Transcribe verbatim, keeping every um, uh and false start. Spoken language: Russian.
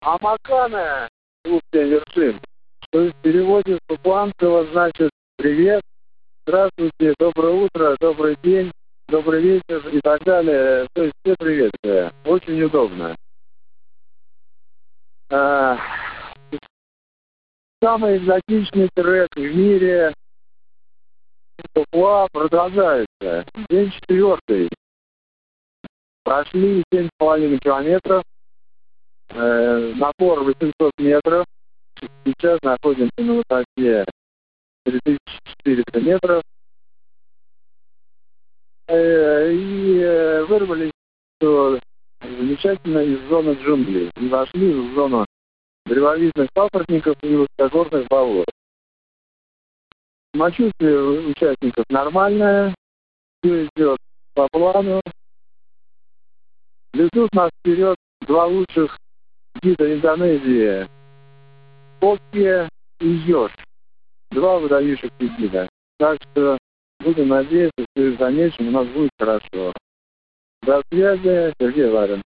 Амакана, двух вершин, что в переводе с папуанского значит «привет», «здравствуйте», «доброе утро», «добрый день», «добрый вечер» и так далее. То есть все приветствия. Очень удобно. А, самый экзотичный трек в мире Папуа продолжается. День четвертый. Прошли семь с половиной километров. Э, напор восемьсот метров. Сейчас находимся на высоте три тысячи четыреста метров. Э, и э, вырвались что, замечательно из зоны джунглей. И вошли в зону древовидных папоротников и высокогорных болот. Самочувствие участников нормальное. Все идет по плану. Везут нас вперед два лучших гида Индонезии. Попке и Ёж. Два выдающихся гида. Так что будем надеяться, что и в дальнейшем у нас будет хорошо. До связи, Сергей Ларин.